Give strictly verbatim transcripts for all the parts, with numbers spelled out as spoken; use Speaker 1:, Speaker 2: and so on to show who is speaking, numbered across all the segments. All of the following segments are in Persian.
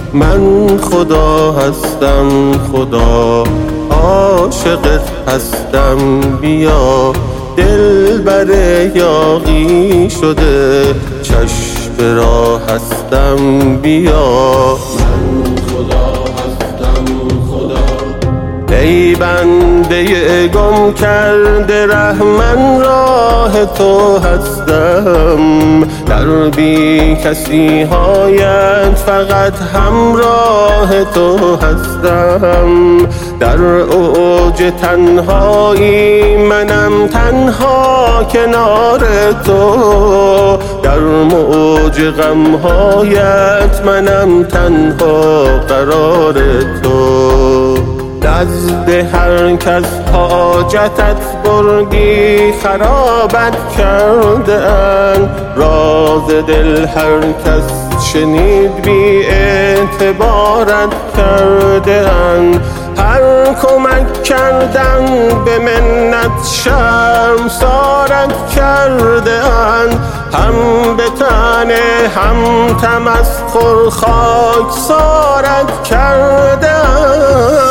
Speaker 1: من خدا هستم، خدا عاشقت هستم، بیا دلبر یاغی شده چشم راه هستم، بیا من خدا هستم، خدا ای بنده گم کرده ره، من راه تو هستم، در بی کسی هایت فقط همراه تو هستم، در اوج تنهایی منم تنها کنار تو، در موج غمهایت منم تنها قرار تو، نزد هر کس حاجتت بردی خرابت کرده اند، راز دل هر کس شنید بی اعتبارت کرده اند، هر کمک کردن به منت شرمسارت کرده اند، هم به تنه هم تمسخر خاکسارت کرده اند.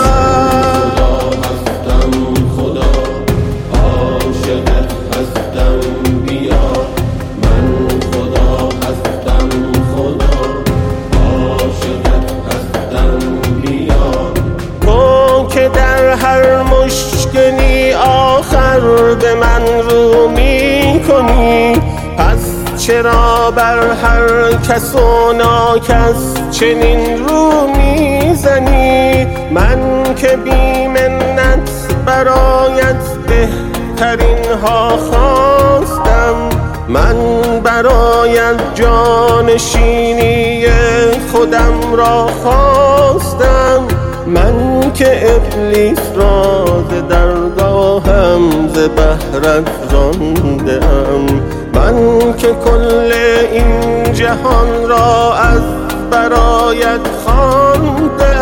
Speaker 1: هر مشکلی آخر به من رو می کنی، پس چرا بر هر کس و ناکس چنین رو می زنی؟ من که بی منت برایت بهترین ها خواستم، من برایت جانشینی خودم را خواستم، من که ابلیس را ز درگاهم ز بهرت رانده ام، من که کل این جهان را از برایت خوانده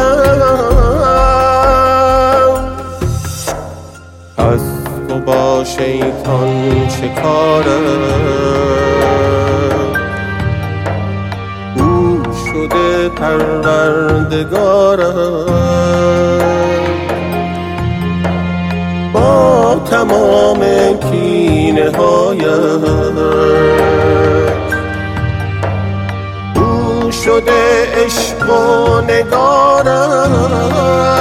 Speaker 1: ام. پس تو با شیطان چه کارت؟ شده پروردگارت، با تمام کینه هایت او شده عشق و نگارت.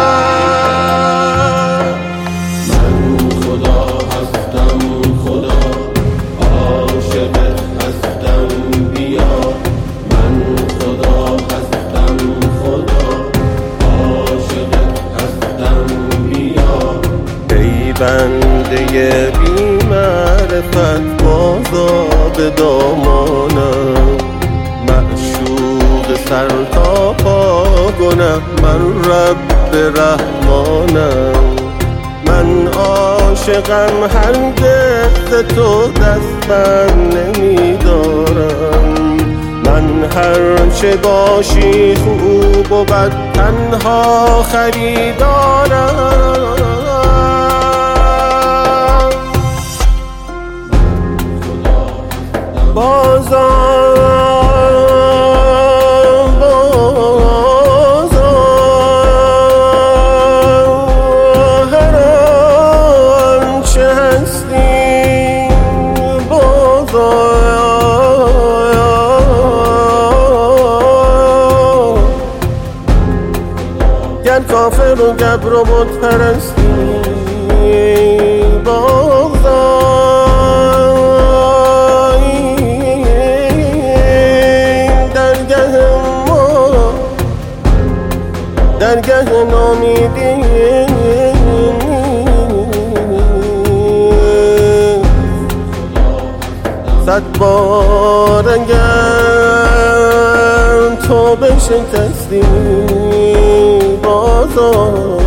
Speaker 1: بنده بی معرفت بازا به دامانم، معشوق سر تا پا گنه من رب رحمانم، من عاشقم هرگز تو دست بر نمی دارم، من هرچه باشی خوب و بد تنها خریدارم. بازار بازار هر آنچه هستی بازار، گر کافر و گبر و بت پرستی درگه نامیدی، صد بار اگر تو بشکستی بازار